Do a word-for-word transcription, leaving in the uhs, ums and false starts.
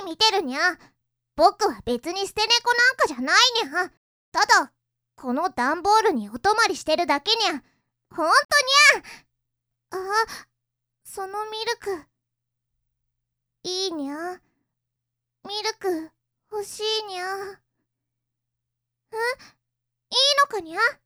見てるにゃ。僕は別に捨て猫なんかじゃないにゃ。ただこの段ボールにお泊まりしてるだけにゃ。ほんとにゃ。あ、そのミルクいいにゃ。ミルク欲しいにゃ。え、いいのかにゃ。